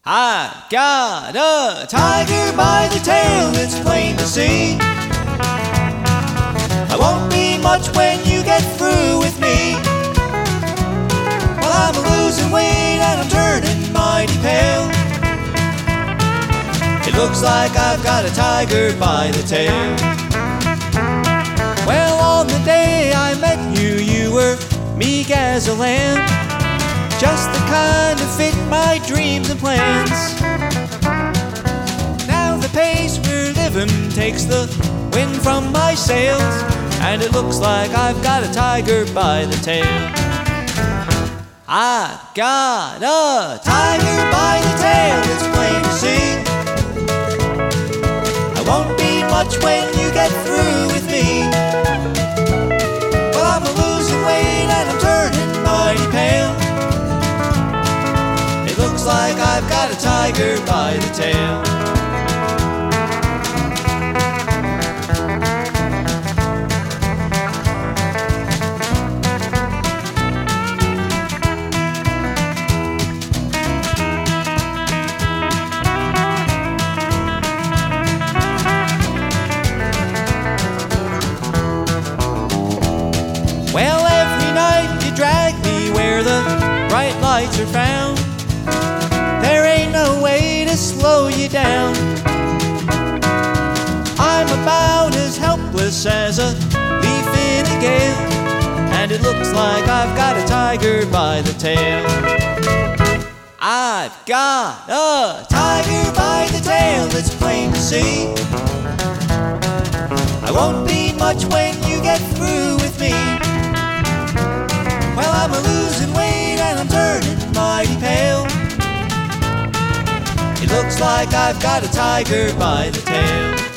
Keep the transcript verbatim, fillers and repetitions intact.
I got a tiger by the tail, it's plain to see. I won't be much when you get through with me. Well, I'm losing weight and I'm turning mighty pale. It looks like I've got a tiger by the tail. Well, on the day I met you, you were meek as a lamb, just the kind to fit my dreams and plans. Now the pace we're living takes the wind from my sails, and it looks like I've got a tiger by the tail. I got a tiger by the tail, it's plain to see. I won't be much when you get through with me. Well, I'm losing weight and I'm turning mighty pale. It looks like I've got a tiger by the tail. Well, every night you drag me where the bright lights are found. There ain't no way to slow you down. I'm about as helpless as a leaf in a gale, and it looks like I've got a tiger by the tail. I've got a tiger by the tail, it's plain to see. I won't be much when you get through with me. Well, I'm losing weight and I'm turning mighty pale. It looks like I've got a tiger by the tail.